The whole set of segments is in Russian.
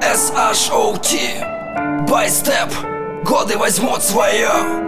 SHOT Байстеп, годы возьмут свое.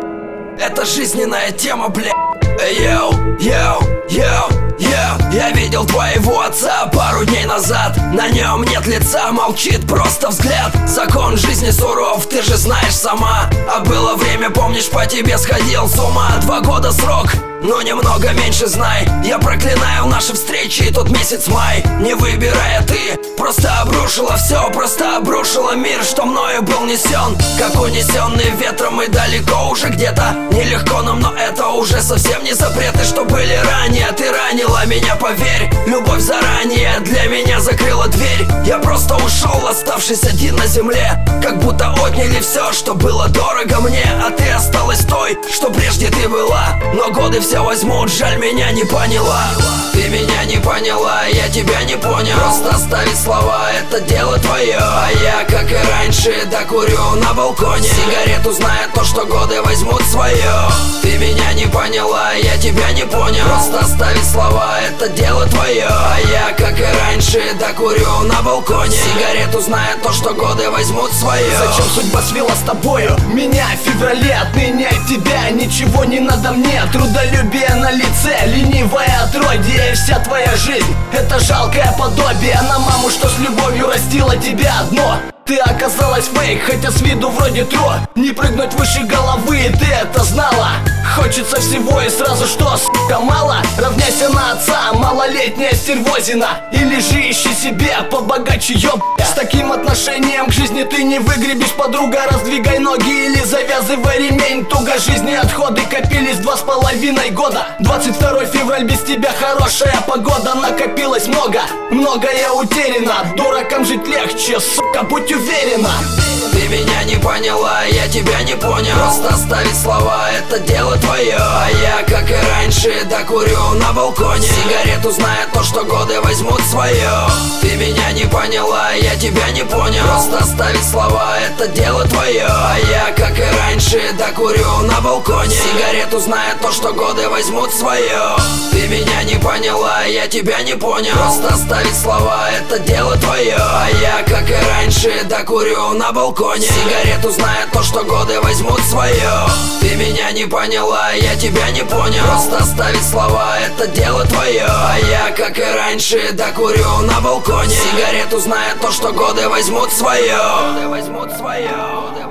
Это жизненная тема, бля. Йоу, йоу, йоу, йоу. Я видел твоего отца пару дней назад. На нем нет лица, молчит просто взгляд. Закон жизни суров, ты же знаешь сама. А было время, помнишь, по тебе сходил с ума. 2 года срок, но немного меньше знай. Я проклинаю наши встречи и тот месяц май. Не выбирая ты, просто обрушила все. Просто обрушила мир, что мною был несен. Как унесенный ветром и далеко уже где-то. Нелегко нам, но это уже совсем не запреты, что были ранее. Ты ранила меня, поверь. Любовь заранее для меня закрыла дверь. Я просто ушел, оставшись один на земле. Как будто отняли все, что было дорого мне. А ты осталась той, что прежде ты была. Но годы все возьмут, жаль, меня не поняла. Ты меня не поняла, я тебя не понял. Просто оставить слова, это дело твое. А я, как и раньше, докурю на балконе сигарету, зная то, что годы возьмут свое. Ты меня не поняла, я тебя не понял. Просто оставить слова, это дело твое. А я, как и раньше, докурю на балконе сигарету, зная то, что годы возьмут свое. Зачем судьба свела с тобою меня в феврале? Отныне от тебя ничего не надо мне. Трудолюбие на лице, ленивое отродье. И вся твоя жизнь — это жалкое подобие на маму, что с любовью растила тебя одно. Ты оказалась фейк, хотя с виду вроде тро. Не прыгнуть выше головы, ты это знала. Хочется всего и сразу, что, сука, мало? Равняйся на отца, малолетняя стервозина. Или же ищи себе побогаче, ёб. С таким отношением к жизни ты не выгребешь, подруга. Раздвигай ноги или завязывай ремень туго. Жизни отходы копились 2,5 года. 22 февраль, без тебя хорошая погода. Накопилось много, многое утеряно. Дуракам жить легче, сука, будь уверена. Ты меня не поняла, я тебя не понял. Просто оставить слова, это дело твое. А я, как и раньше, докурю на балконе сигарету, зная то, что годы возьмут свое. Ты меня не поняла, я тебя не понял. Просто оставить слова, это дело твое. А я, как и раньше, докурю на балконе сигарету, зная то, что годы возьмут свое. Ты меня не поняла, я тебя не понял. Просто оставить слова, это дело твое. А я, как и раньше, докурю на балконе сигарету, зная то, что годы возьмут свое. Ты меня не поняла, я тебя не понял. Просто оставить слова, это дело твое. А я, как и раньше, докурю на балконе сигарету, зная то, что годы возьмут свое.